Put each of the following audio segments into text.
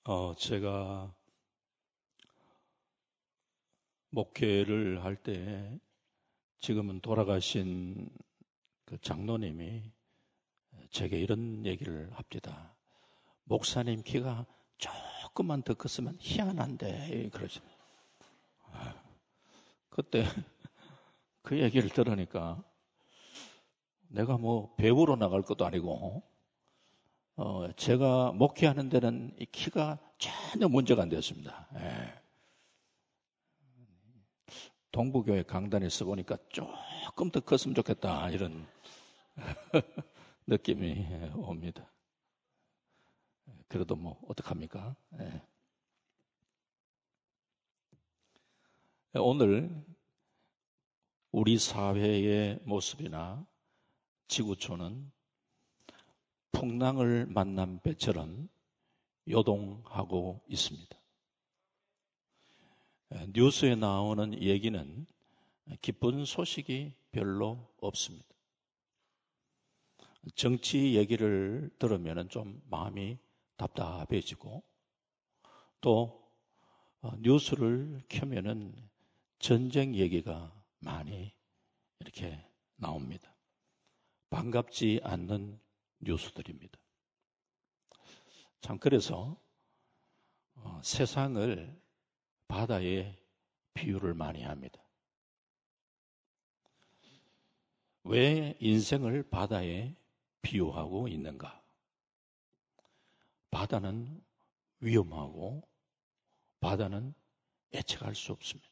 제가 목회를 할 때 지금은 돌아가신 그 장로님이 제게 이런 얘기를 합니다. 목사님 키가 조금만 더 컸으면 희한한데 그러죠. 그때 그 얘기를 들으니까 내가 뭐 배우러 나갈 것도 아니고 제가 목회하는 데는 이 키가 전혀 문제가 안 되었습니다. 동부교회 강단에서 보니까 조금 더 컸으면 좋겠다 이런 느낌이 옵니다. 그래도 뭐 어떡합니까? 오늘 우리 사회의 모습이나 지구촌은 풍랑을 만난 배처럼 요동하고 있습니다. 뉴스에 나오는 얘기는 기쁜 소식이 별로 없습니다. 정치 얘기를 들으면 좀 마음이 답답해지고 또 뉴스를 켜면은 전쟁 얘기가 많이 이렇게 나옵니다. 반갑지 않는 뉴스들입니다. 참 그래서 세상을 바다에 비유를 많이 합니다. 왜 인생을 바다에 비유하고 있는가? 바다는 위험하고 바다는 예측할 수 없습니다.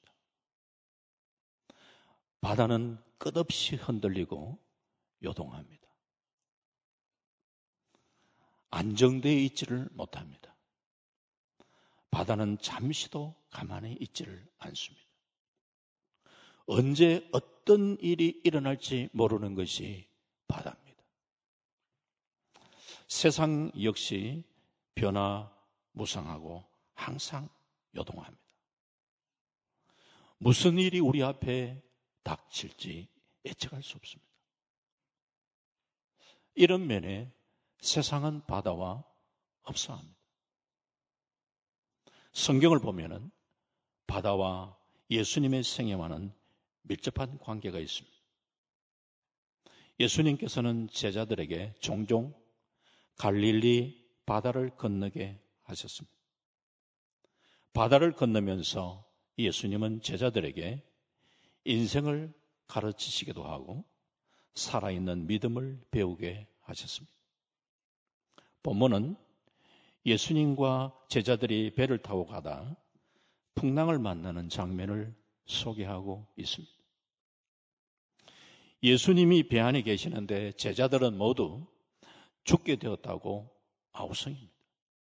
바다는 끝없이 흔들리고 요동합니다. 안정되어 있지를 못합니다. 바다는 잠시도 가만히 있지를 않습니다. 언제 어떤 일이 일어날지 모르는 것이 바다입니다. 세상 역시 변화무쌍하고 항상 요동합니다. 무슨 일이 우리 앞에 닥칠지 예측할 수 없습니다. 이런 면에 세상은 바다와 흡사합니다. 성경을 보면은 바다와 예수님의 생애와는 밀접한 관계가 있습니다. 예수님께서는 제자들에게 종종 갈릴리 바다를 건너게 하셨습니다. 바다를 건너면서 예수님은 제자들에게 인생을 가르치시기도 하고 살아있는 믿음을 배우게 하셨습니다. 본문은 예수님과 제자들이 배를 타고 가다 풍랑을 만나는 장면을 소개하고 있습니다. 예수님이 배 안에 계시는데 제자들은 모두 죽게 되었다고 아우성입니다.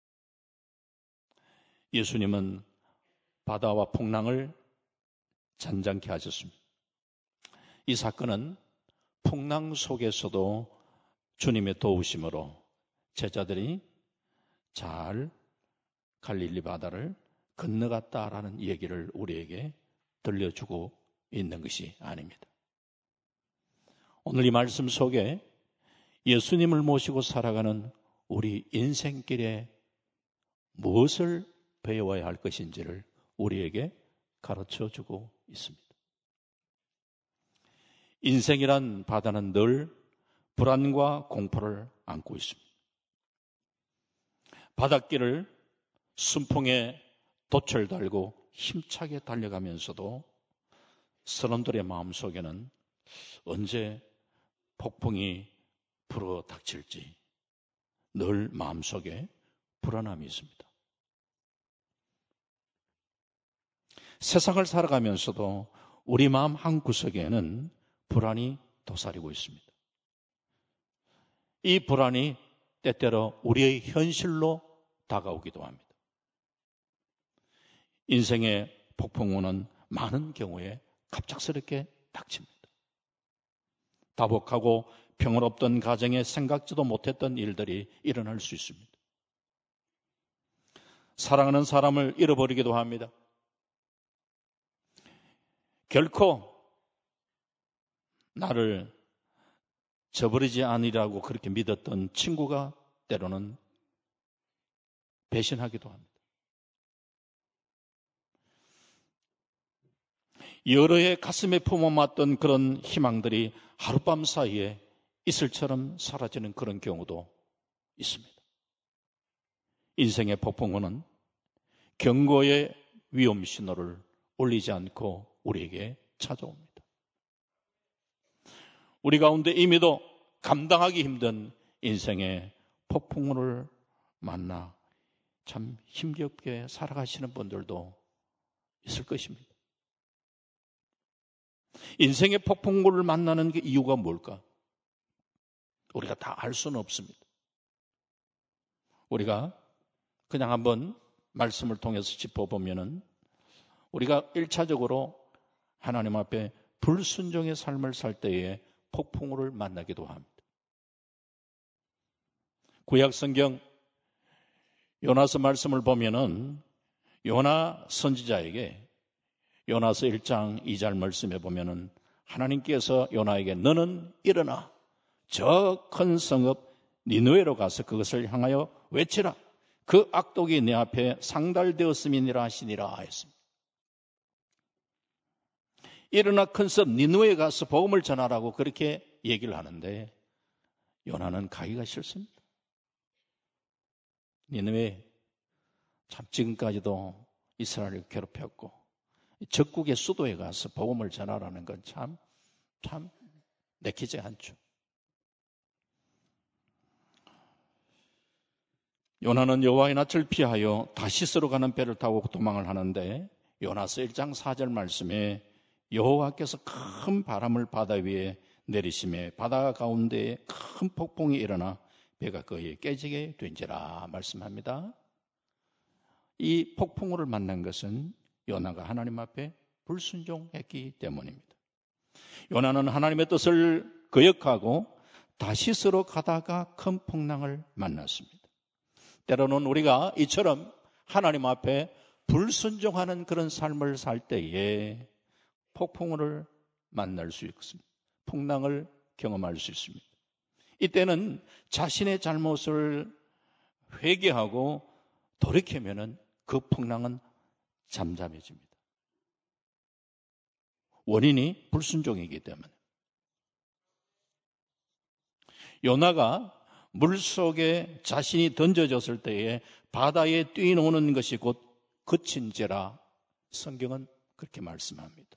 예수님은 바다와 풍랑을 잔잔케 하셨습니다. 이 사건은 풍랑 속에서도 주님의 도우심으로 제자들이 잘 갈릴리 바다를 건너갔다라는 얘기를 우리에게 들려주고 있는 것이 아닙니다. 오늘 이 말씀 속에 예수님을 모시고 살아가는 우리 인생길에 무엇을 배워야 할 것인지를 우리에게 가르쳐주고 있습니다. 인생이란 바다는 늘 불안과 공포를 안고 있습니다. 바닷길을 순풍에 돛을 달고 힘차게 달려가면서도 사람들의 마음속에는 언제 폭풍이 불어 닥칠지 늘 마음속에 불안함이 있습니다. 세상을 살아가면서도 우리 마음 한구석에는 불안이 도사리고 있습니다. 이 불안이 때때로 우리의 현실로 다가오기도 합니다. 인생의 폭풍우는 많은 경우에 갑작스럽게 닥칩니다. 다복하고 평화롭던 가정에 생각지도 못했던 일들이 일어날 수 있습니다. 사랑하는 사람을 잃어버리기도 합니다. 결코 나를 저버리지 않으리라고 그렇게 믿었던 친구가 때로는 배신하기도 합니다. 여러 해 가슴에 품어왔던 그런 희망들이 하룻밤 사이에 이슬처럼 사라지는 그런 경우도 있습니다. 인생의 폭풍우는 경고의 위험 신호를 울리지 않고 우리에게 찾아옵니다. 우리 가운데 이미도 감당하기 힘든 인생의 폭풍우를 만나 참 힘겹게 살아가시는 분들도 있을 것입니다. 인생의 폭풍우를 만나는 게 이유가 뭘까? 우리가 다 알 수는 없습니다. 우리가 그냥 한번 말씀을 통해서 짚어보면은 우리가 1차적으로 하나님 앞에 불순종의 삶을 살 때에 폭풍우를 만나기도 합니다. 구약 성경 요나서 말씀을 보면은 요나 선지자에게 요나서 1장 2절 말씀에 보면은 하나님께서 요나에게 너는 일어나 저 큰 성읍 니느웨로 가서 그것을 향하여 외치라. 그 악독이 내 앞에 상달되었음이니라 하시니라 했습니다. 일어나 큰 성읍 니느웨에 가서 복음을 전하라고 그렇게 얘기를 하는데 요나는 가기가 싫습니다. 니느웨 참 지금까지도 이스라엘을 괴롭혔고 적국의 수도에 가서 복음을 전하라는 건 참 내키지 않죠. 요나는 여호와의 낯을 피하여 다시스로 가는 배를 타고 도망을 하는데 요나서 1장 4절 말씀에 여호와께서 큰 바람을 바다 위에 내리심에 바다 가운데에 큰 폭풍이 일어나 배가 거의 깨지게 된지라 말씀합니다. 이 폭풍우를 만난 것은 요나가 하나님 앞에 불순종했기 때문입니다. 요나는 하나님의 뜻을 거역하고 다시스로 가다가 큰 풍랑을 만났습니다. 때로는 우리가 이처럼 하나님 앞에 불순종하는 그런 삶을 살 때에 폭풍우를 만날 수 있습니다. 풍랑을 경험할 수 있습니다. 이때는 자신의 잘못을 회개하고 돌이키면은 그 풍랑은 잠잠해집니다. 원인이 불순종이기 때문에. 요나가 물속에 자신이 던져졌을 때에 바다에 뛰노는 것이 곧 그친죄라 성경은 그렇게 말씀합니다.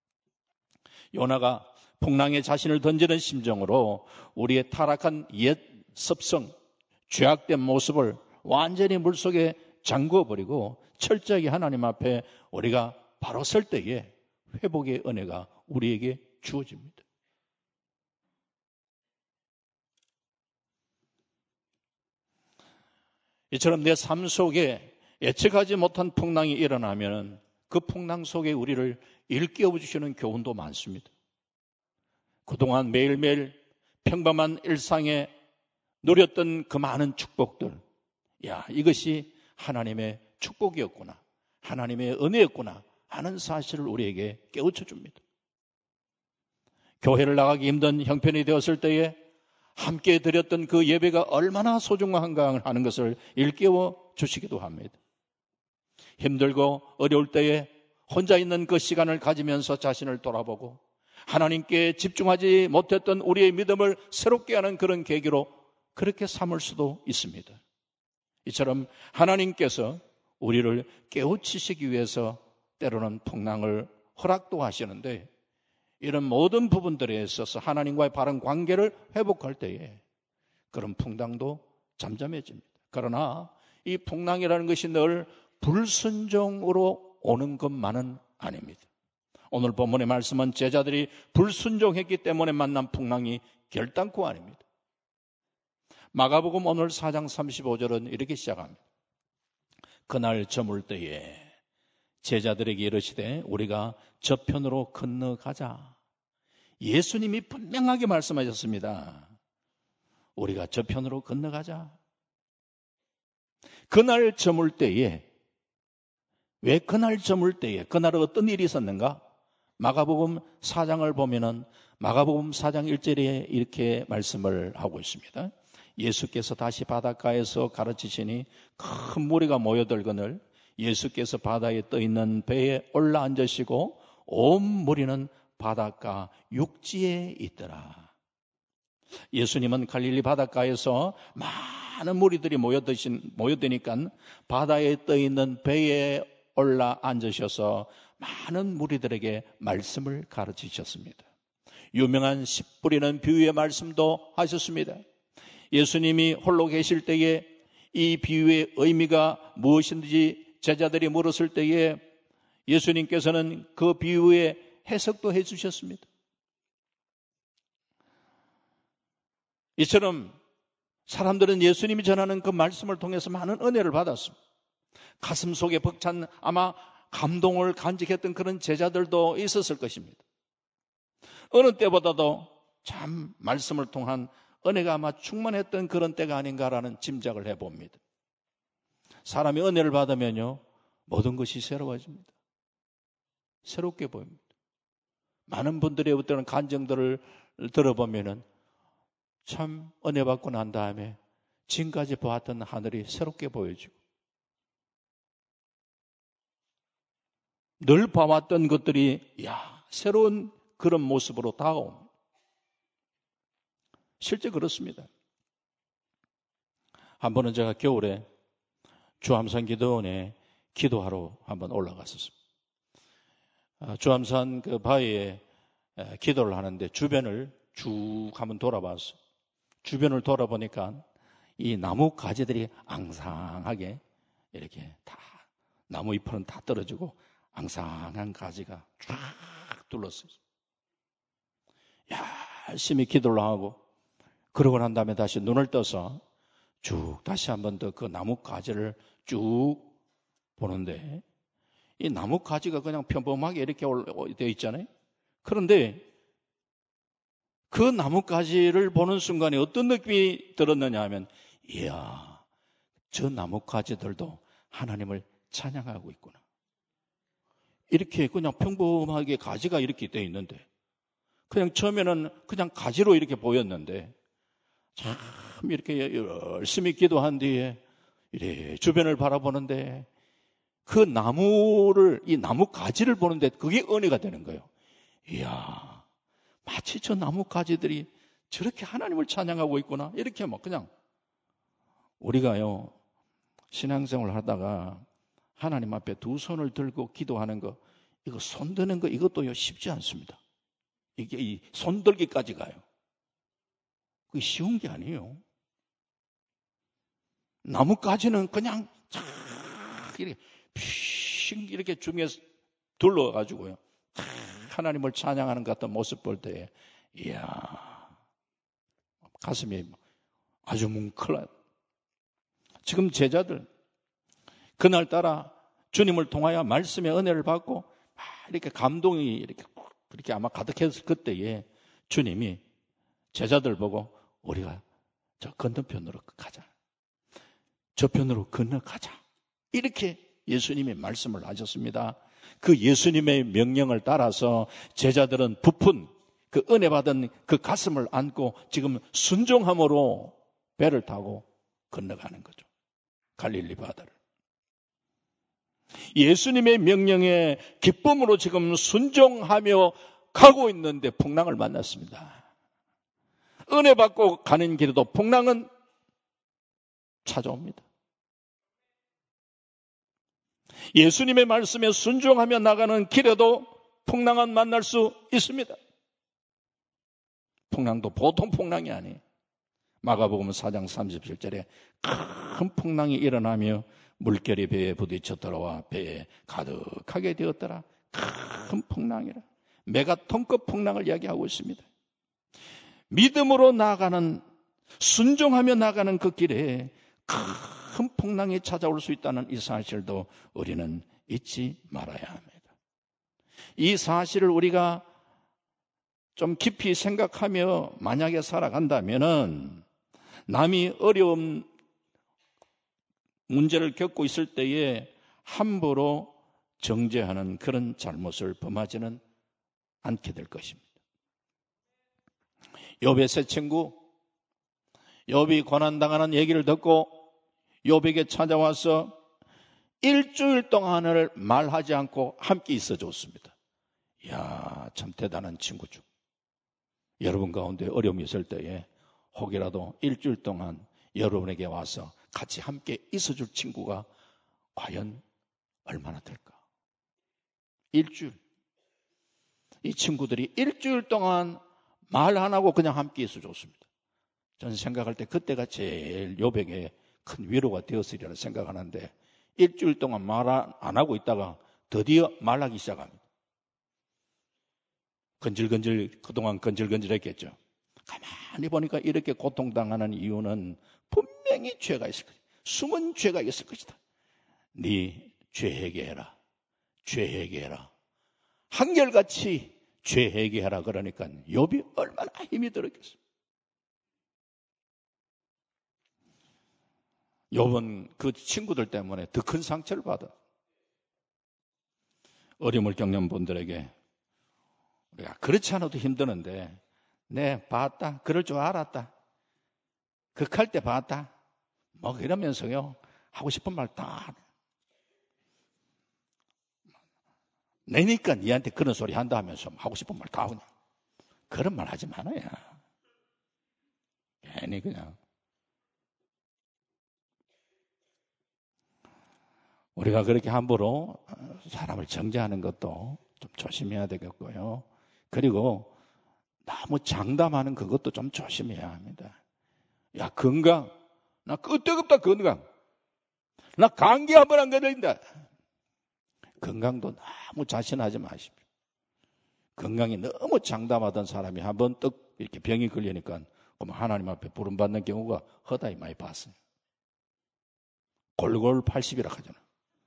요나가 풍랑에 자신을 던지는 심정으로 우리의 타락한 옛 습성, 죄악된 모습을 완전히 물속에 잠궈버리고 철저하게 하나님 앞에 우리가 바로 설 때에 회복의 은혜가 우리에게 주어집니다. 이처럼 내 삶 속에 예측하지 못한 풍랑이 일어나면 그 풍랑 속에 우리를 일깨워 주시는 교훈도 많습니다. 그동안 매일매일 평범한 일상에 누렸던 그 많은 축복들, 이것이 하나님의 축복이었구나, 하나님의 은혜였구나 하는 사실을 우리에게 깨우쳐 줍니다. 교회를 나가기 힘든 형편이 되었을 때에 함께 드렸던 그 예배가 얼마나 소중한가 하는 것을 일깨워 주시기도 합니다. 힘들고 어려울 때에 혼자 있는 그 시간을 가지면서 자신을 돌아보고 하나님께 집중하지 못했던 우리의 믿음을 새롭게 하는 그런 계기로 그렇게 삼을 수도 있습니다. 이처럼 하나님께서 우리를 깨우치시기 위해서 때로는 풍랑을 허락도 하시는데 이런 모든 부분들에 있어서 하나님과의 바른 관계를 회복할 때에 그런 풍랑도 잠잠해집니다. 그러나 이 풍랑이라는 것이 늘 불순종으로 오는 것만은 아닙니다. 오늘 본문의 말씀은 제자들이 불순종했기 때문에 만난 풍랑이 결단코 아닙니다. 마가복음 오늘 4장 35절은 이렇게 시작합니다. 그날 저물 때에 제자들에게 이르시되 우리가 저편으로 건너가자. 예수님이 분명하게 말씀하셨습니다. 우리가 저편으로 건너가자. 그날 저물 때에, 왜 그날 저물 때에, 그날 어떤 일이 있었는가? 마가복음 4장을 보면은 마가복음 4장 1절에 이렇게 말씀을 하고 있습니다. 예수께서 다시 바닷가에서 가르치시니 큰 무리가 모여들거늘 예수께서 바다에 떠있는 배에 올라앉으시고 온 무리는 바닷가 육지에 있더라. 예수님은 갈릴리 바닷가에서 많은 무리들이 모여드니까 바다에 떠있는 배에 올라 앉으셔서 많은 무리들에게 말씀을 가르치셨습니다. 유명한 씨 뿌리는 비유의 말씀도 하셨습니다. 예수님이 홀로 계실 때에 이 비유의 의미가 무엇인지 제자들이 물었을 때에 예수님께서는 그 비유의 해석도 해주셨습니다. 이처럼 사람들은 예수님이 전하는 그 말씀을 통해서 많은 은혜를 받았습니다. 가슴 속에 벅찬 아마 감동을 간직했던 그런 제자들도 있었을 것입니다. 어느 때보다도 참 말씀을 통한 은혜가 아마 충만했던 그런 때가 아닌가라는 짐작을 해봅니다. 사람이 은혜를 받으면요, 모든 것이 새로워집니다. 새롭게 보입니다. 많은 분들의 어떤 간증들을 들어보면은 참 은혜 받고 난 다음에 지금까지 보았던 하늘이 새롭게 보여지고 늘 봐왔던 것들이 새로운 그런 모습으로 다가옵니다. 실제 그렇습니다. 한 번은 제가 겨울에 주암산 기도원에 기도하러 한번 올라갔었습니다. 주암산 그 바위에 기도를 하는데 주변을 쭉 한번 돌아봤어요. 주변을 돌아보니까 이 나무 가지들이 앙상하게 이렇게 다 나무 잎은 다 떨어지고 앙상한 가지가 쫙 둘렀어요. 열심히 기도를 하고 그러고 난 다음에 다시 눈을 떠서 쭉 다시 한번 더 그 나무 가지를 쭉 보는데 이 나무 가지가 그냥 평범하게 이렇게 되어 있잖아요. 그런데 그 나무 가지를 보는 순간에 어떤 느낌이 들었느냐 하면 이야, 저 나무 가지들도 하나님을 찬양하고 있구나. 이렇게 그냥 평범하게 가지가 이렇게 되어 있는데 그냥 처음에는 그냥 가지로 이렇게 보였는데 참 이렇게 열심히 기도한 뒤에 이래 주변을 바라보는데 그 나무를, 이 나무 가지를 보는데 그게 은혜가 되는 거예요. 이야, 마치 저 나무 가지들이 저렇게 하나님을 찬양하고 있구나. 이렇게 막 그냥 우리가요, 신앙생활을 하다가 하나님 앞에 두 손을 들고 기도하는 거, 이거 손 드는 거 이것도요 쉽지 않습니다. 이게 이 손 들기까지 가요. 그게 쉬운 게 아니에요. 나뭇가지는 그냥 쫙 이렇게 픽 이렇게 중에서 둘러가지고요. 하나님을 찬양하는 것 같은 모습 볼 때에 이야, 가슴이 아주 뭉클해요. 지금 제자들 그날따라 주님을 통하여 말씀의 은혜를 받고 이렇게 감동이 이렇게 아마 가득했을 그때에 주님이 제자들 보고 우리가 저 건너편으로 가자. 저편으로 건너가자. 이렇게 예수님이 말씀을 하셨습니다. 그 예수님의 명령을 따라서 제자들은 부푼 그 은혜 받은 그 가슴을 안고 지금 순종함으로 배를 타고 건너가는 거죠. 갈릴리 바다를. 예수님의 명령에 기쁨으로 지금 순종하며 가고 있는데 풍랑을 만났습니다. 은혜 받고 가는 길에도 풍랑은 찾아옵니다. 예수님의 말씀에 순종하며 나가는 길에도 풍랑은 만날 수 있습니다. 풍랑도 보통 풍랑이 아니에요. 마가복음 4장 37절에 큰 풍랑이 일어나며 물결이 배에 부딪혀 들어와 배에 가득하게 되었더라. 큰 풍랑이라. 메가톤급 풍랑을 이야기하고 있습니다. 믿음으로 나아가는, 순종하며 나가는 그 길에 큰 풍랑이 찾아올 수 있다는 이 사실도 우리는 잊지 말아야 합니다. 이 사실을 우리가 좀 깊이 생각하며 만약에 살아간다면은 남이 어려운 문제를 겪고 있을 때에 함부로 정죄하는 그런 잘못을 범하지는 않게 될 것입니다. 욥의 세 친구, 욥이 고난당하는 얘기를 듣고 욥에게 찾아와서 일주일 동안을 말하지 않고 함께 있어 줬습니다. 이야, 참 대단한 친구죠. 여러분 가운데 어려움이 있을 때에 혹이라도 일주일 동안 여러분에게 와서 같이 함께 있어줄 친구가 과연 얼마나 될까? 일주일. 이 친구들이 일주일 동안 말 안 하고 그냥 함께 있어 줬습니다. 저는 생각할 때 그때가 제일 욥에게 큰 위로가 되었으리라 생각하는데 일주일 동안 말 안 하고 있다가 드디어 말하기 시작합니다. 그동안 건질건질했겠죠. 가만히 보니까 이렇게 고통당하는 이유는 분명히 죄가 있을 것이다. 숨은 죄가 있을 것이다. 네 죄 회개해라. 죄 회개해라. 한결같이 죄 회개해라. 그러니까 욥이 얼마나 힘이 들었겠어요. 욥은 그 친구들 때문에 더 큰 상처를 받아. 어려움을 겪는 분들에게 우리가 그렇지 않아도 힘드는데 네 봤다. 그럴 줄 알았다. 극할 때 봤다. 뭐 이러면서요. 하고 싶은 말 다 내니까 니한테 그런 소리 한다 하면서 하고 싶은 말 다 그냥 그런 말 하지 말아야. 괜히 그냥 우리가 그렇게 함부로 사람을 정죄하는 것도 좀 조심해야 되겠고요. 그리고 너무 장담하는 그것도 좀 조심해야 합니다. 야, 건강. 나 끄떡없다, 건강. 나 감기 한 번 안 걸린다. 건강도 너무 자신하지 마십시오. 건강이 너무 장담하던 사람이 한 번 떡 이렇게 병이 걸리니까 하나님 앞에 부름받는 경우가 허다히 많이 봤어요. 골골 80이라 하잖아.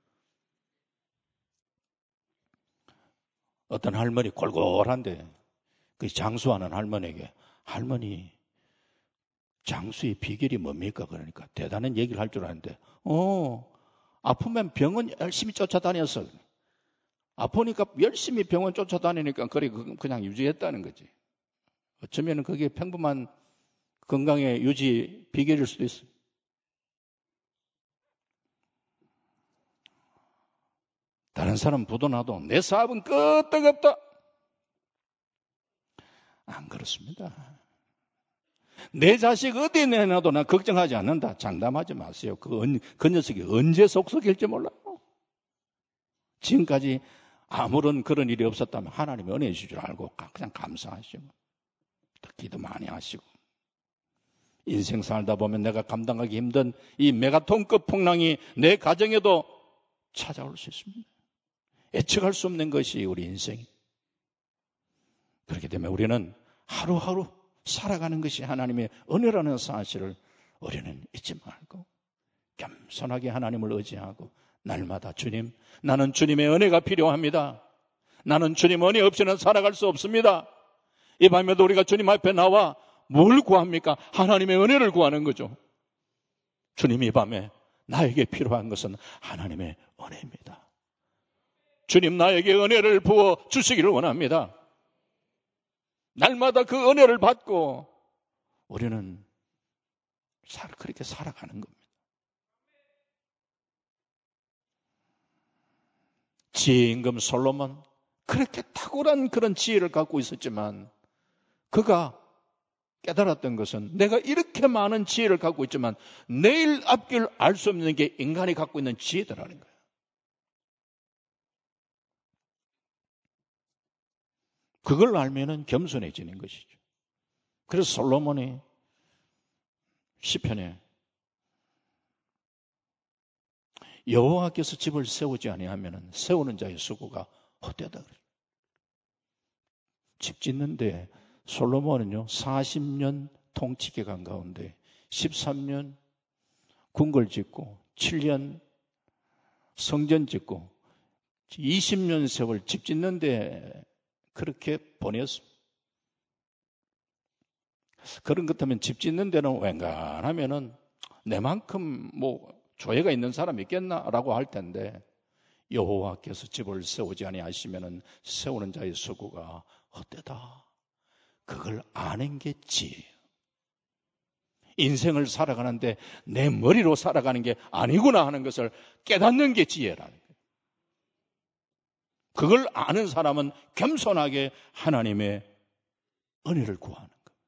어떤 할머니 골골한데 그 장수하는 할머니에게 할머니 장수의 비결이 뭡니까? 그러니까 대단한 얘기를 할 줄 아는데 아프면 병원 열심히 쫓아다녔어. 아프니까 열심히 병원 쫓아다니니까 그냥 유지했다는 거지. 어쩌면 그게 평범한 건강의 유지 비결일 수도 있어요. 다른 사람 부도나도 내 사업은 끄떡없다. 안 그렇습니다. 내 자식 어디에 내놔도 난 걱정하지 않는다. 장담하지 마세요. 그 녀석이 언제 속속일지 몰라요. 지금까지 아무런 그런 일이 없었다면 하나님이 은혜 주실 줄 알고 그냥 감사하시고 기도 많이 하시고 인생 살다 보면 내가 감당하기 힘든 이 메가톤급 풍랑이 내 가정에도 찾아올 수 있습니다. 예측할 수 없는 것이 우리 인생. 그렇기 때문에 우리는 하루하루 살아가는 것이 하나님의 은혜라는 사실을 우리는 잊지 말고 겸손하게 하나님을 의지하고 날마다 주님, 나는 주님의 은혜가 필요합니다. 나는 주님 은혜 없이는 살아갈 수 없습니다. 이 밤에도 우리가 주님 앞에 나와 뭘 구합니까? 하나님의 은혜를 구하는 거죠. 주님 이 밤에 나에게 필요한 것은 하나님의 은혜입니다. 주님 나에게 은혜를 부어 주시기를 원합니다. 날마다 그 은혜를 받고 우리는 그렇게 살아가는 겁니다. 지혜의 임금 솔로몬 그렇게 탁월한 그런 지혜를 갖고 있었지만 그가 깨달았던 것은 내가 이렇게 많은 지혜를 갖고 있지만 내일 앞길 알 수 없는 게 인간이 갖고 있는 지혜더라는 거예요. 그걸 알면은 겸손해지는 것이죠. 그래서 솔로몬이 시편에 여호와께서 집을 세우지 아니하면은 세우는 자의 수고가 헛되다 그래요. 집 짓는데 솔로몬은요 40년 통치 기간 가운데 13년 궁궐 짓고 7년 성전 짓고 20년 세월 집 짓는데 그렇게 보냈습니다. 그런 것 같으면 집 짓는 데는 웬간하면은 내만큼 조예가 있는 사람이 있겠나라고 할 텐데 여호와께서 집을 세우지 아니하시면은 세우는 자의 수고가 헛되다. 그걸 아는 게 지혜예요. 인생을 살아가는데 내 머리로 살아가는 게 아니구나 하는 것을 깨닫는 게 지혜라는 거예요. 그걸 아는 사람은 겸손하게 하나님의 은혜를 구하는 거예요.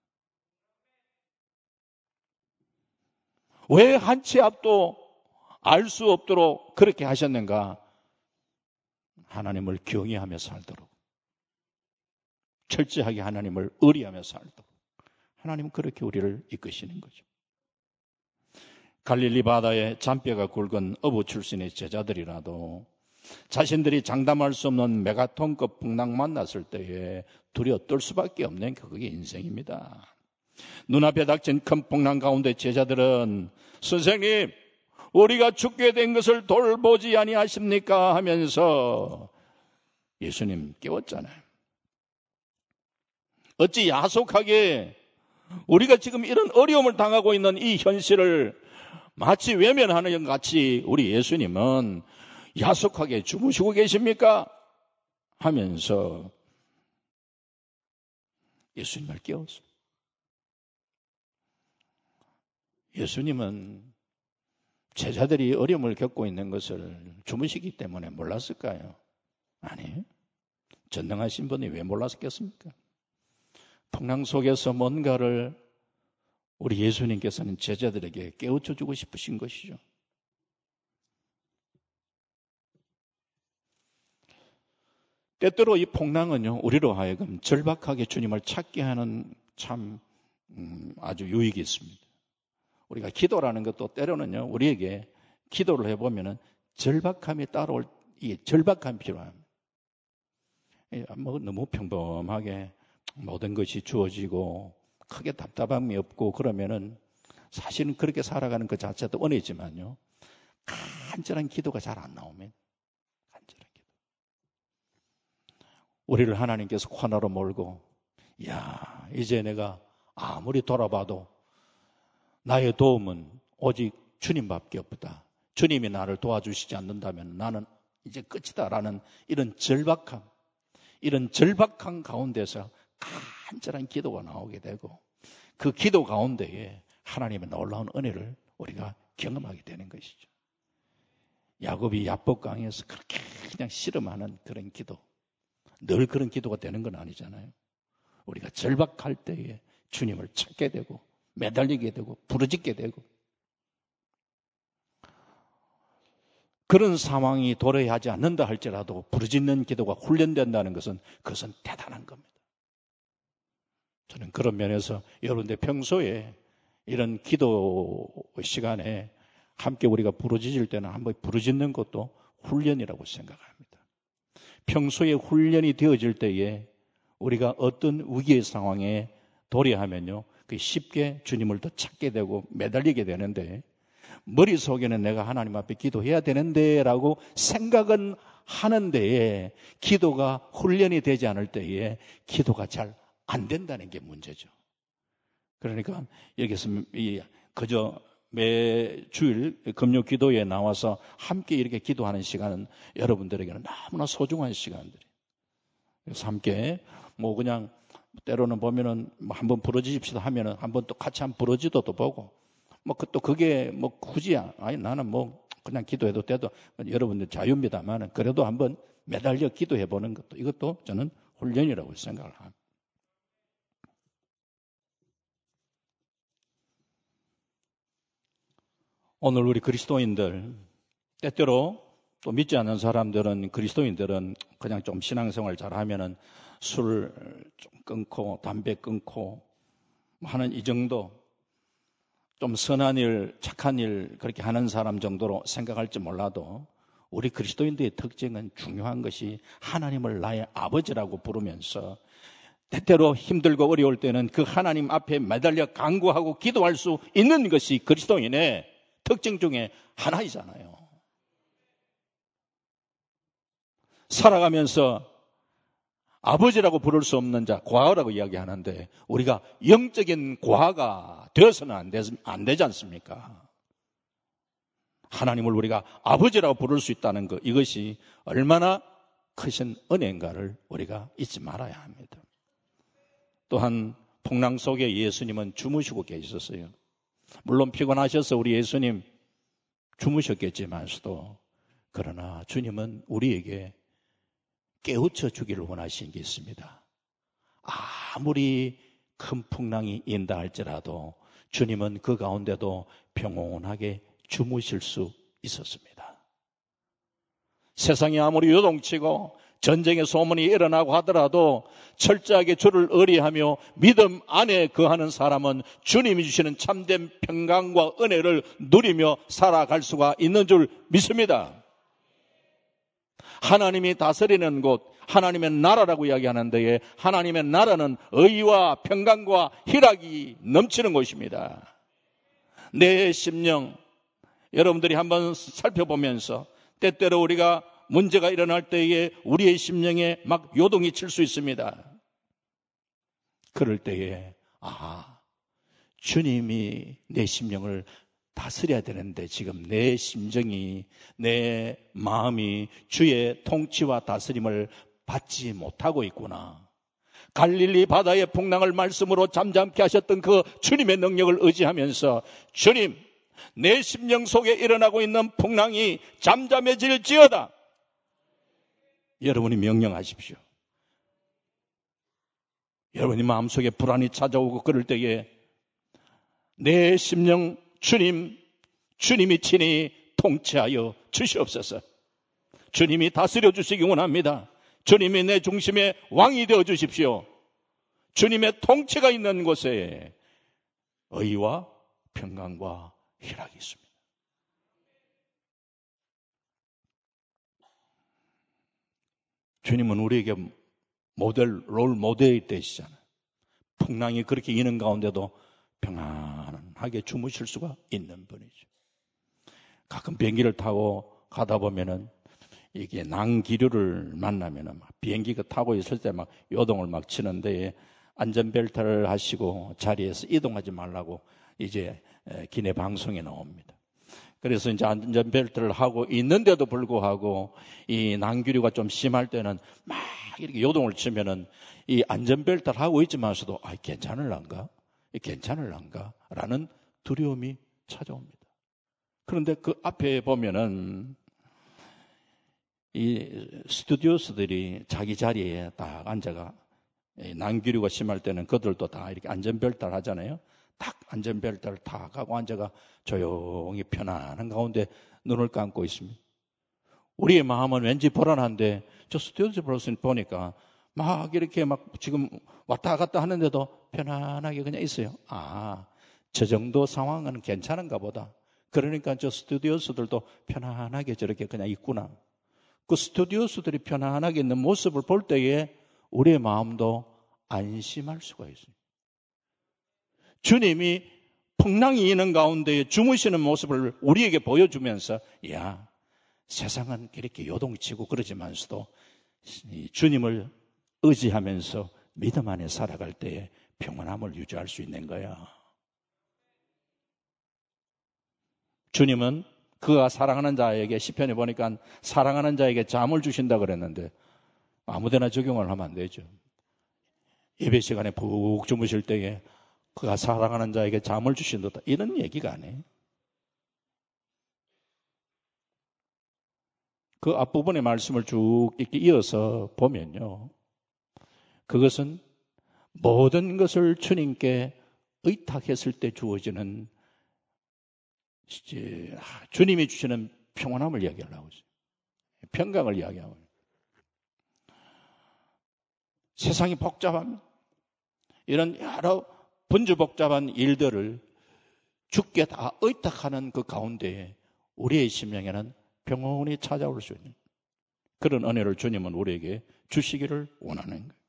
왜 한 치 앞도 알 수 없도록 그렇게 하셨는가? 하나님을 경외하며 살도록, 철저하게 하나님을 의리하며 살도록 하나님은 그렇게 우리를 이끄시는 거죠. 갈릴리 바다에 잔뼈가 굵은 어부 출신의 제자들이라도 자신들이 장담할 수 없는 메가톤급 풍랑 만났을 때에 두려워 떨 수밖에 없는 그게 인생입니다. 눈앞에 닥친 큰 풍랑 가운데 제자들은 선생님, 우리가 죽게 된 것을 돌보지 아니하십니까? 하면서 예수님 깨웠잖아요. 어찌 야속하게 우리가 지금 이런 어려움을 당하고 있는 이 현실을 마치 외면하는 것 같이 우리 예수님은 야속하게 주무시고 계십니까? 하면서 예수님을 깨웠어요. 예수님은 제자들이 어려움을 겪고 있는 것을 주무시기 때문에 몰랐을까요? 아니에요. 전능하신 분이 왜 몰랐겠습니까? 풍랑 속에서 뭔가를 우리 예수님께서는 제자들에게 깨우쳐 주고 싶으신 것이죠. 때때로 이 풍랑은요, 우리로 하여금 절박하게 주님을 찾게 하는 참 아주 유익이 있습니다. 우리가 기도라는 것도 때로는요, 우리에게 기도를 해보면은 절박함이 따라올, 이 절박함이 필요합니다. 뭐 너무 평범하게 모든 것이 주어지고 크게 답답함이 없고 그러면은 사실은 그렇게 살아가는 것 자체도 은혜지만요, 간절한 기도가 잘 안 나오면, 간절한 기도. 우리를 하나님께서 코너로 몰고, 야, 이제 내가 아무리 돌아봐도 나의 도움은 오직 주님밖에 없다. 주님이 나를 도와주시지 않는다면 나는 이제 끝이다라는 이런 절박함 가운데서 간절한 기도가 나오게 되고, 그 기도 가운데에 하나님의 놀라운 은혜를 우리가 경험하게 되는 것이죠. 야곱이 야복강에서 그렇게 그냥 씨름하는 그런 기도, 늘 그런 기도가 되는 건 아니잖아요. 우리가 절박할 때에 주님을 찾게 되고 매달리게 되고 부르짖게 되고, 그런 상황이 도래하지 않는다 할지라도 부르짖는 기도가 훈련된다는 것은 그것은 대단한 겁니다. 저는 그런 면에서 여러분들 평소에 이런 기도 시간에 함께 우리가 부르짖을 때는 한번 부르짖는 것도 훈련이라고 생각합니다. 평소에 훈련이 되어질 때에 우리가 어떤 위기의 상황에 도래하면요, 쉽게 주님을 더 찾게 되고 매달리게 되는데, 머릿속에는 내가 하나님 앞에 기도해야 되는데 라고 생각은 하는데 기도가 훈련이 되지 않을 때에 기도가 잘 안 된다는 게 문제죠. 그러니까 여기서 그저 매 주일 금요 기도에 나와서 함께 이렇게 기도하는 시간은 여러분들에게는 너무나 소중한 시간들이에요. 그래서 함께 뭐 그냥 때로는 보면은 뭐 한번 부러지십시다 하면은 한번 또 같이 한번 부러지도도 보고, 뭐 또 그게 뭐 굳이 아니 나는 뭐 그냥 기도해도 돼도 여러분들 자유입니다만 그래도 한번 매달려 기도해 보는 것도, 이것도 저는 훈련이라고 생각을 합니다. 오늘 우리 그리스도인들, 때때로 또 믿지 않는 사람들은, 그리스도인들은 그냥 좀 신앙생활 잘하면은 술 좀 끊고 담배 끊고 하는 이 정도, 좀 선한 일, 착한 일 그렇게 하는 사람 정도로 생각할지 몰라도, 우리 그리스도인들의 특징은 중요한 것이 하나님을 나의 아버지라고 부르면서 때때로 힘들고 어려울 때는 그 하나님 앞에 매달려 간구하고 기도할 수 있는 것이 그리스도인의 특징 중에 하나이잖아요. 살아가면서 아버지라고 부를 수 없는 자, 과거라고 이야기하는데, 우리가 영적인 과거가 되어서는 안 되지 않습니까? 하나님을 우리가 아버지라고 부를 수 있다는 것, 이것이 얼마나 크신 은혜인가를 우리가 잊지 말아야 합니다. 또한 풍랑 속에 예수님은 주무시고 계셨어요. 물론 피곤하셔서 우리 예수님 주무셨겠지만서도, 그러나 주님은 우리에게 깨우쳐 주기를 원하시는 게 있습니다. 아무리 큰 풍랑이 인다 할지라도 주님은 그 가운데도 평온하게 주무실 수 있었습니다. 세상이 아무리 요동치고 전쟁의 소문이 일어나고 하더라도 철저하게 주를 의뢰하며 믿음 안에 거하는 사람은 주님이 주시는 참된 평강과 은혜를 누리며 살아갈 수가 있는 줄 믿습니다. 하나님이 다스리는 곳, 하나님의 나라라고 이야기하는 데에 하나님의 나라는 의와 평강과 희락이 넘치는 곳입니다. 내 심령, 여러분들이 한번 살펴보면서 때때로 우리가 문제가 일어날 때에 우리의 심령에 막 요동이 칠 수 있습니다. 그럴 때에 주님이 내 심령을 다스려야 되는데 지금 내 심정이, 내 마음이 주의 통치와 다스림을 받지 못하고 있구나. 갈릴리 바다의 풍랑을 말씀으로 잠잠케 하셨던 그 주님의 능력을 의지하면서 주님, 내 심령 속에 일어나고 있는 풍랑이 잠잠해질지어다. 여러분이 명령하십시오. 여러분이 마음속에 불안이 찾아오고 그럴 때에 내 심령 주님이 친히 통치하여 주시옵소서. 주님이 다스려 주시기 원합니다. 주님이 내 중심의 왕이 되어 주십시오. 주님의 통치가 있는 곳에 의와 평강과 희락이 있습니다. 주님은 우리에게 롤 모델이 되시잖아요. 풍랑이 그렇게 이는 가운데도 평안하게 주무실 수가 있는 분이죠. 가끔 비행기를 타고 가다 보면은 이게 낭기류를 만나면은 막 비행기가 타고 있을 때 막 요동을 막 치는데 안전벨트를 하시고 자리에서 이동하지 말라고 이제 기내 방송에 나옵니다. 그래서 이제 안전벨트를 하고 있는데도 불구하고 이 낭기류가 좀 심할 때는 막 이렇게 요동을 치면은 이 안전벨트를 하고 있지만서도 괜찮을란가? 라는 두려움이 찾아옵니다. 그런데 그 앞에 보면은 이 스튜디오스들이 자기 자리에 딱 앉아가 낭기류가 심할 때는 그들도 다 이렇게 안전벨트를 하잖아요. 딱 안전벨트를 딱 하고 앉아가 조용히 편안한 가운데 눈을 감고 있습니다. 우리의 마음은 왠지 불안한데 저 스튜디오스 브로스는 보니까 막 이렇게 막 지금 왔다 갔다 하는데도 편안하게 그냥 있어요. 저 정도 상황은 괜찮은가 보다. 그러니까 저 스튜디오스들도 편안하게 저렇게 그냥 있구나. 그 스튜디오스들이 편안하게 있는 모습을 볼 때에 우리의 마음도 안심할 수가 있어요. 주님이 풍랑이 있는 가운데 주무시는 모습을 우리에게 보여주면서 세상은 이렇게 요동치고 그러지만서도 주님을 의지하면서 믿음 안에 살아갈 때에 평안함을 유지할 수 있는 거야. 주님은 그가 사랑하는 자에게 시편에 보니까 사랑하는 자에게 잠을 주신다 그랬는데 아무데나 적용을 하면 안 되죠. 예배 시간에 푹 주무실 때에 그가 사랑하는 자에게 잠을 주신다 이런 얘기가 아니에요. 그 앞부분의 말씀을 쭉 이렇게 이어서 보면요. 그것은 모든 것을 주님께 의탁했을 때 주어지는 주님이 주시는 평안함을 이야기하려고 하죠. 평강을 이야기하고 있어요. 세상이 복잡한 이런 여러 분주복잡한 일들을 주께 다 의탁하는 그 가운데에 우리의 심령에는 평온이 찾아올 수 있는 그런 은혜를 주님은 우리에게 주시기를 원하는 거예요.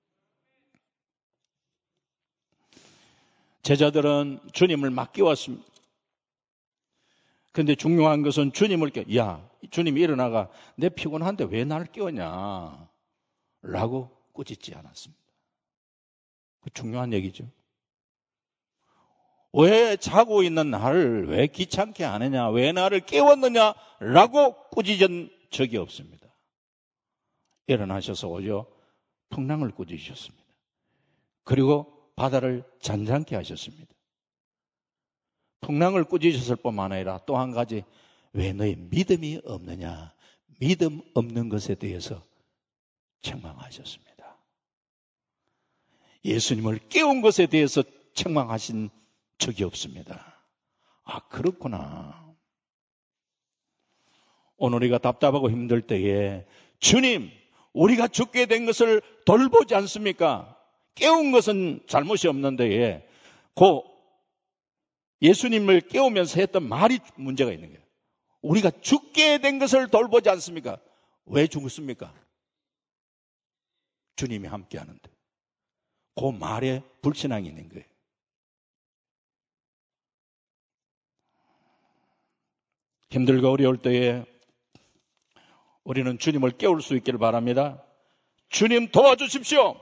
제자들은 주님을 맡겨왔습니다. 그런데 중요한 것은 주님을 주님이 일어나가 내 피곤한데 왜 나를 깨우냐 라고 꾸짖지 않았습니다. 그 중요한 얘기죠. 왜 자고 있는 나를 왜 귀찮게 하느냐, 왜 나를 깨웠느냐 라고 꾸짖은 적이 없습니다. 일어나셔서 오히려 풍랑을 꾸짖으셨습니다. 그리고 바다를 잔잔케 하셨습니다. 풍랑을 꾸짖으셨을 뿐만 아니라 또 한 가지, 왜 너희 믿음이 없느냐, 믿음 없는 것에 대해서 책망하셨습니다. 예수님을 깨운 것에 대해서 책망하신 적이 없습니다. 아, 그렇구나. 오늘 우리가 답답하고 힘들 때에 주님, 우리가 죽게 된 것을 돌보지 않습니까? 깨운 것은 잘못이 없는데 예수님을 깨우면서 했던 말이 문제가 있는 거예요. 우리가 죽게 된 것을 돌보지 않습니까? 왜 죽었습니까? 주님이 함께 하는데. 그 말에 불신앙이 있는 거예요. 힘들고 어려울 때에 우리는 주님을 깨울 수 있기를 바랍니다. 주님 도와주십시오.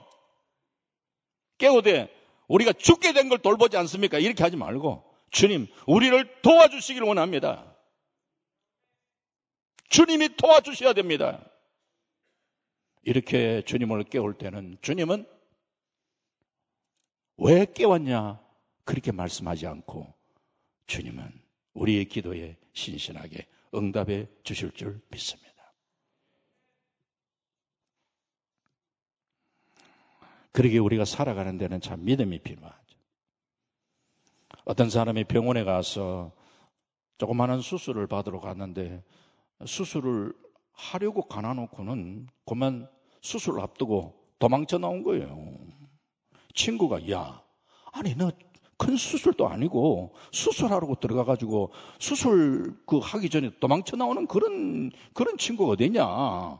깨우되 우리가 죽게 된 걸 돌보지 않습니까? 이렇게 하지 말고 주님 우리를 도와주시기를 원합니다. 주님이 도와주셔야 됩니다. 이렇게 주님을 깨울 때는 주님은 왜 깨웠냐 그렇게 말씀하지 않고 주님은 우리의 기도에 신신하게 응답해 주실 줄 믿습니다. 그러기에 우리가 살아가는 데는 참 믿음이 필요하죠. 어떤 사람이 병원에 가서 조그마한 수술을 받으러 갔는데 수술을 하려고 가놔놓고는 그만 수술을 앞두고 도망쳐 나온 거예요. 친구가 야, 아니 너 큰 수술도 아니고 수술하려고 들어가가지고 수술 하기 전에 도망쳐 나오는 그런 친구가 어디냐?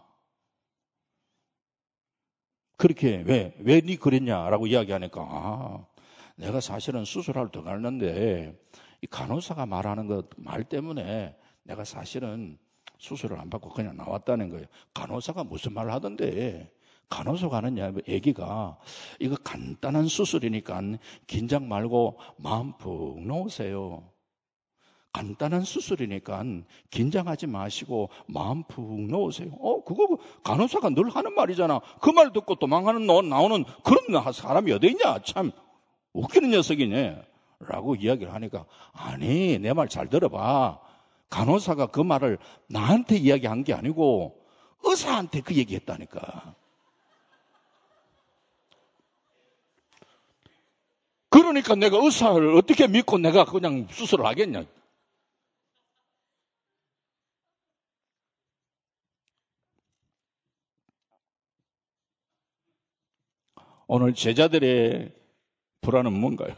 그렇게 왜 니 그랬냐라고 이야기하니까 내가 사실은 수술하러 들어갔는데 이 간호사가 말하는 말 때문에 내가 사실은 수술을 안 받고 그냥 나왔다는 거예요. 간호사가 무슨 말을 하던데 간호사가 하는 얘기가 이거 간단한 수술이니까 긴장 말고 마음 푹 놓으세요. 간단한 수술이니까 긴장하지 마시고 마음 푹 놓으세요. 그거 간호사가 늘 하는 말이잖아. 그 말 듣고 도망가는 나오는 그런 사람이 어디 있냐. 참 웃기는 녀석이네 라고 이야기를 하니까 아니 내 말 잘 들어봐. 간호사가 그 말을 나한테 이야기한 게 아니고 의사한테 그 얘기했다니까. 그러니까 내가 의사를 어떻게 믿고 내가 그냥 수술을 하겠냐. 오늘 제자들의 불안은 뭔가요?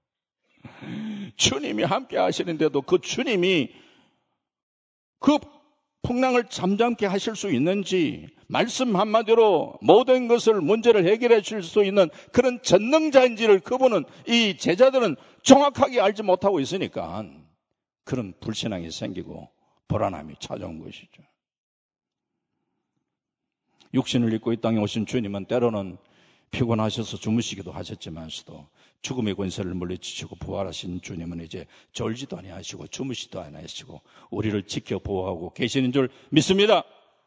주님이 함께 하시는데도 그 주님이 그 풍랑을 잠잠케 하실 수 있는지 말씀 한마디로 모든 것을 문제를 해결해 줄 수 있는 그런 전능자인지를 그분은 이 제자들은 정확하게 알지 못하고 있으니까 그런 불신앙이 생기고 불안함이 찾아온 것이죠. 육신을 입고 이 땅에 오신 주님은 때로는 피곤하셔서 주무시기도 하셨지만서도 죽음의 권세를 물리치시고 부활하신 주님은 이제 졸지도 아니하시고 주무시도 아니하시고 우리를 지켜 보호하고 계시는 줄 믿습니다.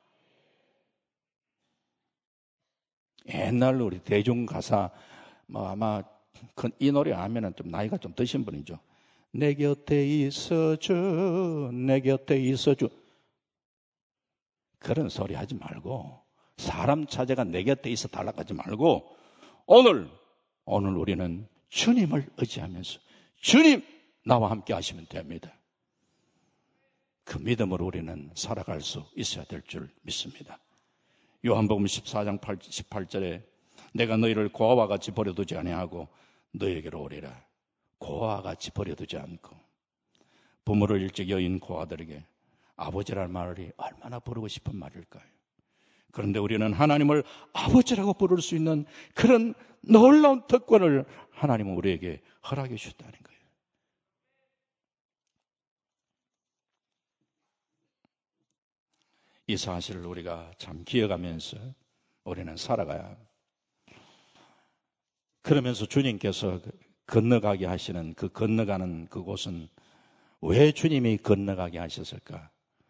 옛날 우리 대중가사 아마 이 노래 하면은 좀 나이가 좀 드신 분이죠. 내 곁에 있어줘, 내 곁에 있어줘. 그런 소리 하지 말고 사람 찾아가 내 곁에 있어 달라고 하지 말고 오늘 우리는 주님을 의지하면서 주님 나와 함께 하시면 됩니다. 그 믿음으로 우리는 살아갈 수 있어야 될 줄 믿습니다. 요한복음 14장 18절에 내가 너희를 고아와 같이 버려두지 아니하고 너희에게로 오리라. 고아와 같이 버려두지 않고 부모를 일찍 여인 고아들에게 아버지라는 말이 얼마나 부르고 싶은 말일까요? 그런데 우리는 하나님을 아버지라고 부를 수 있는 그런 놀라운 특권을 하나님은 우리에게 허락해 주셨다는 거예요. 이 사실을 우리가 참 기억하면서 우리는 살아가야 합니다. 그러면서 주님께서 건너가게 하시는 그 건너가는 그곳은 왜 주님이 건너가게 하셨을까?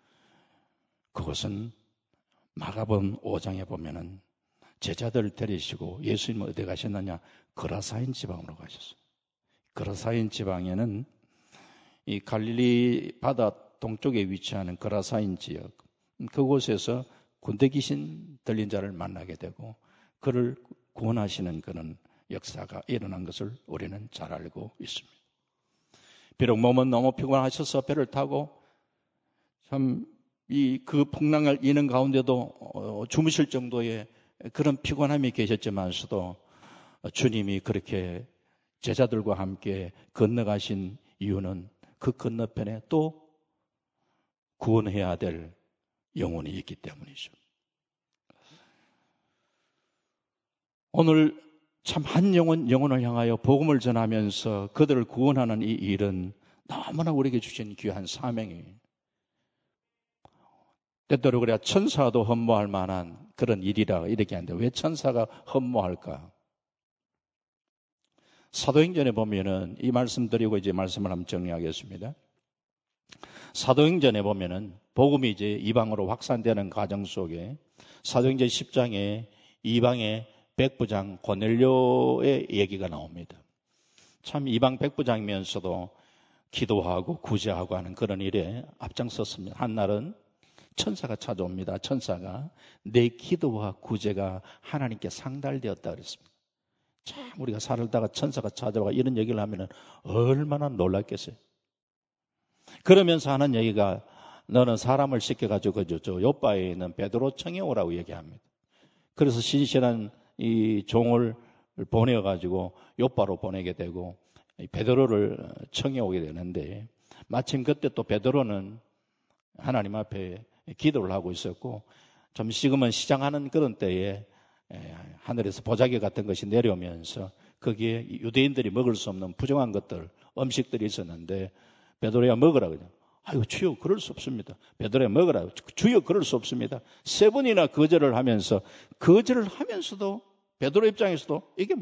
그것은 마가복음 5장에 보면은 제자들을 데리시고 예수님은 어디 가셨느냐? 거라사인 지방으로 가셨어요. 거라사인 지방에는 이 갈릴리 바다 동쪽에 위치하는 거라사인 지역, 그곳에서 군대 귀신 들린 자를 만나게 되고 그를 구원하시는 그런 역사가 일어난 것을 우리는 잘 알고 있습니다. 비록 몸은 너무 피곤하셔서 배를 타고 참 그 풍랑을 이는 가운데도 주무실 정도의 그런 피곤함이 계셨지만서도 주님이 그렇게 제자들과 함께 건너가신 이유는 그 건너편에 또 구원해야 될 영혼이 있기 때문이죠. 오늘 참 한 영혼을 향하여 복음을 전하면서 그들을 구원하는 이 일은 너무나 우리에게 주신 귀한 사명이에요. 때때로 그래야 천사도 흠모할 만한 그런 일이라 이렇게 하는데 왜 천사가 흠모할까? 사도행전에 보면은 이 말씀 드리고 이제 말씀을 한번 정리하겠습니다. 사도행전에 보면은 복음이 이제 이방으로 확산되는 과정 속에 사도행전 10장에 이방의 백부장 고넬료의 얘기가 나옵니다. 참 이방 백부장이면서도 기도하고 구제하고 하는 그런 일에 앞장섰습니다. 한날은 천사가 찾아옵니다. 천사가 내 기도와 구제가 하나님께 상달되었다 그랬습니다. 참 우리가 살다가 천사가 찾아와 이런 얘기를 하면 얼마나 놀랐겠어요. 그러면서 하는 얘기가 너는 사람을 시켜가지고 저 요바에 있는 베드로 청해오라고 얘기합니다. 그래서 신실한 이 종을 보내가지고 요바로 보내게 되고 베드로를 청해오게 되는데 마침 그때 또 베드로는 하나님 앞에 기도를 하고 있었고 좀 식으면 시장하는 그런 때에 하늘에서 보자기 같은 것이 내려오면서 거기에 유대인들이 먹을 수 없는 부정한 것들, 음식들이 있었는데 베드로야 먹으라고 그냥. 아이고 주여 그럴 수 없습니다. 베드로야 먹으라고. 주여 그럴 수 없습니다. 3번이나 거절을 하면서도 베드로 입장에서도 이게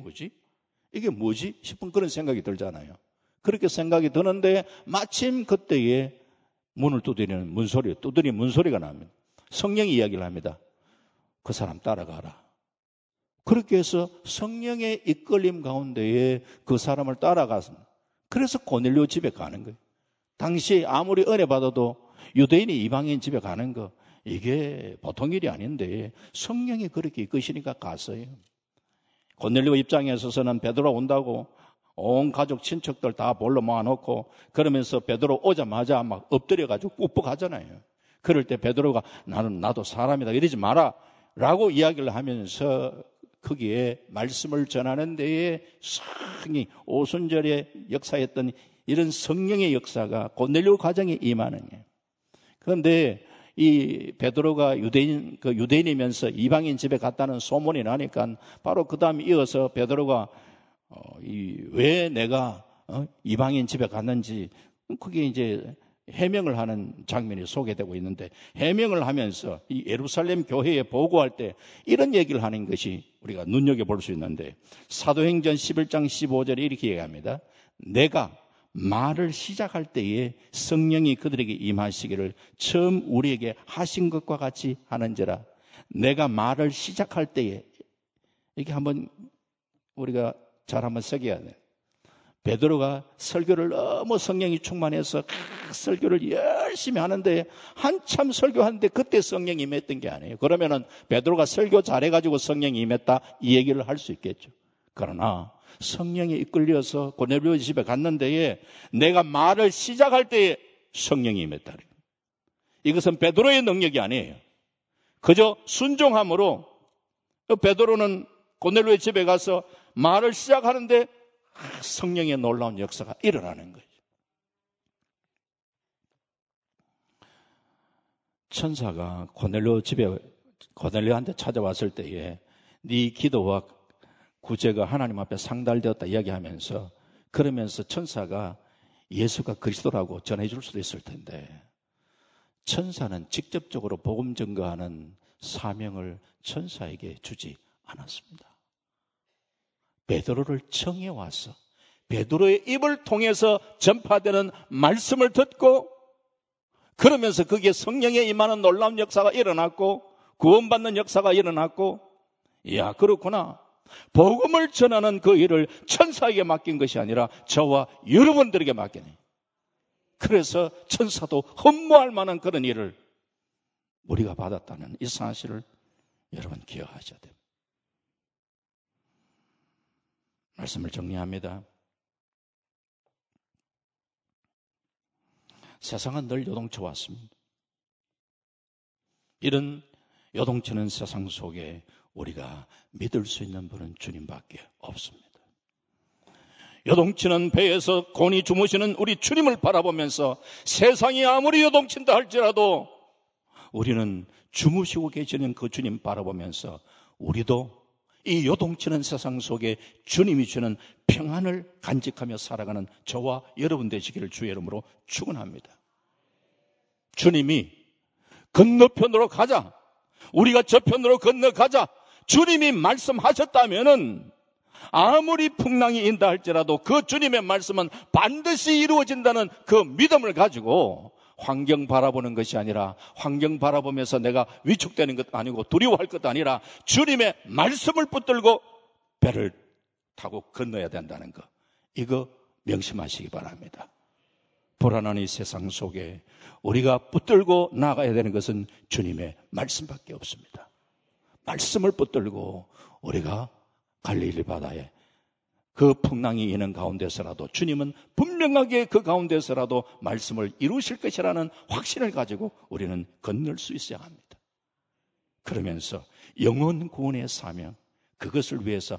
뭐지 싶은 그런 생각이 들잖아요. 그렇게 생각이 드는데 마침 그때에 문을 두드리는 문소리가 납니다. 성령이 이야기를 합니다. 그 사람 따라가라. 그렇게 해서 성령의 이끌림 가운데에 그 사람을 따라가서 그래서 고넬료 집에 가는 거예요. 당시 아무리 은혜 받아도 유대인이 이방인 집에 가는 거 이게 보통 일이 아닌데 성령이 그렇게 이끄시니까 갔어요. 고넬료 입장에 있어서는 베드로 온다고 온 가족 친척들 다 볼러 모아놓고 그러면서 베드로 오자마자 막 엎드려가지고 꾹꾹하잖아요. 그럴 때 베드로가 나도 사람이다 이러지 마라 라고 이야기를 하면서 거기에 말씀을 전하는 데에 상히 오순절에 역사했던 이런 성령의 역사가 고넬료 가정에 임하는 거예요. 그런데 이 베드로가 유대인이면서 이방인 집에 갔다는 소문이 나니까 바로 그 다음에 이어서 베드로가 왜 내가 이방인 집에 갔는지 그게 이제 해명을 하는 장면이 소개되고 있는데 해명을 하면서 이 예루살렘 교회에 보고할 때 이런 얘기를 하는 것이 우리가 눈여겨볼 수 있는데 사도행전 11장 15절에 이렇게 얘기합니다. 내가 말을 시작할 때에 성령이 그들에게 임하시기를 처음 우리에게 하신 것과 같이 하는지라. 내가 말을 시작할 때에 이게 한번 우리가 잘 한번 새겨야 돼요. 베드로가 설교를 너무 성령이 충만해서 설교를 열심히 하는데 한참 설교하는데 그때 성령이 임했던 게 아니에요. 그러면은 베드로가 설교 잘해가지고 성령이 임했다 이 얘기를 할 수 있겠죠. 그러나 성령이 이끌려서 고넬료 집에 갔는데 내가 말을 시작할 때에 성령이 임했다. 이것은 베드로의 능력이 아니에요. 그저 순종함으로 베드로는 고넬료의 집에 가서 말을 시작하는데 성령의 놀라운 역사가 일어나는 거예요. 천사가 고넬료한테 찾아왔을 때에 네 기도와 구제가 하나님 앞에 상달되었다 이야기하면서 그러면서 천사가 예수가 그리스도라고 전해줄 수도 있을 텐데 천사는 직접적으로 복음 증거하는 사명을 천사에게 주지 않았습니다. 베드로를 청해 와서 베드로의 입을 통해서 전파되는 말씀을 듣고 그러면서 거기에 성령에 임하는 놀라운 역사가 일어났고 구원받는 역사가 일어났고 이야 그렇구나. 복음을 전하는 그 일을 천사에게 맡긴 것이 아니라 저와 여러분들에게 맡기네. 그래서 천사도 흠모할 만한 그런 일을 우리가 받았다는 이 사실을 여러분 기억하셔야 됩니다. 말씀을 정리합니다. 세상은 늘 요동쳐 왔습니다. 이런 요동치는 세상 속에 우리가 믿을 수 있는 분은 주님밖에 없습니다. 요동치는 배에서 곤히 주무시는 우리 주님을 바라보면서 세상이 아무리 요동친다 할지라도 우리는 주무시고 계시는 그 주님 바라보면서 우리도 이 요동치는 세상 속에 주님이 주는 평안을 간직하며 살아가는 저와 여러분 되시기를 주의 이름으로 축원합니다. 주님이 건너편으로 가자, 우리가 저편으로 건너가자, 주님이 말씀하셨다면은 아무리 풍랑이 인다 할지라도 그 주님의 말씀은 반드시 이루어진다는 그 믿음을 가지고 환경 바라보는 것이 아니라, 환경 바라보면서 내가 위축되는 것도 아니고 두려워할 것도 아니라 주님의 말씀을 붙들고 배를 타고 건너야 된다는 것, 이거 명심하시기 바랍니다. 불안한 이 세상 속에 우리가 붙들고 나가야 되는 것은 주님의 말씀밖에 없습니다. 말씀을 붙들고 우리가 갈릴리 바다에 그 풍랑이 있는 가운데서라도 주님은 분명하게 그 가운데서라도 말씀을 이루실 것이라는 확신을 가지고 우리는 건널 수 있어야 합니다. 그러면서 영혼 구원의 사명, 그것을 위해서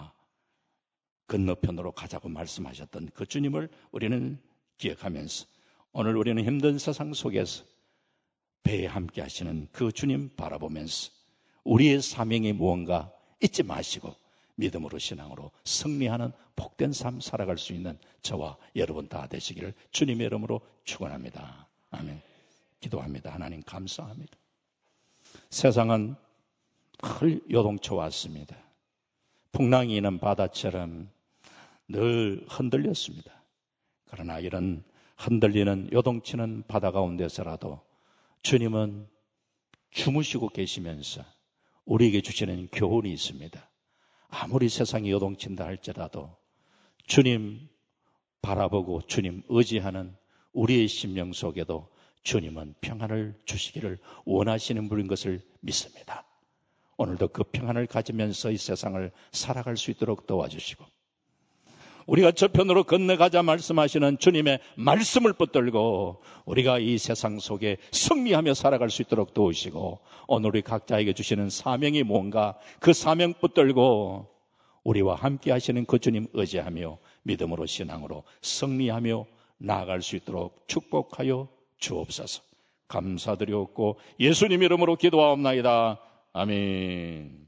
건너편으로 가자고 말씀하셨던 그 주님을 우리는 기억하면서 오늘 우리는 힘든 세상 속에서 배에 함께 하시는 그 주님 바라보면서 우리의 사명이 무언가 잊지 마시고 믿음으로 신앙으로 승리하는 복된 삶 살아갈 수 있는 저와 여러분 다 되시기를 주님의 이름으로 축원합니다. 아멘. 기도합니다. 하나님 감사합니다. 세상은 늘 요동쳐 왔습니다. 풍랑이 있는 바다처럼 늘 흔들렸습니다. 그러나 이런 흔들리는 요동치는 바다 가운데서라도 주님은 주무시고 계시면서 우리에게 주시는 교훈이 있습니다. 아무리 세상이 요동친다 할지라도 주님 바라보고 주님 의지하는 우리의 심령 속에도 주님은 평안을 주시기를 원하시는 분인 것을 믿습니다. 오늘도 그 평안을 가지면서 이 세상을 살아갈 수 있도록 도와주시고, 우리가 저편으로 건너가자 말씀하시는 주님의 말씀을 붙들고 우리가 이 세상 속에 승리하며 살아갈 수 있도록 도우시고, 오늘 우리 각자에게 주시는 사명이 뭔가 그 사명 붙들고 우리와 함께 하시는 그 주님 의지하며 믿음으로 신앙으로 승리하며 나아갈 수 있도록 축복하여 주옵소서. 감사드리옵고 예수님 이름으로 기도하옵나이다. 아멘.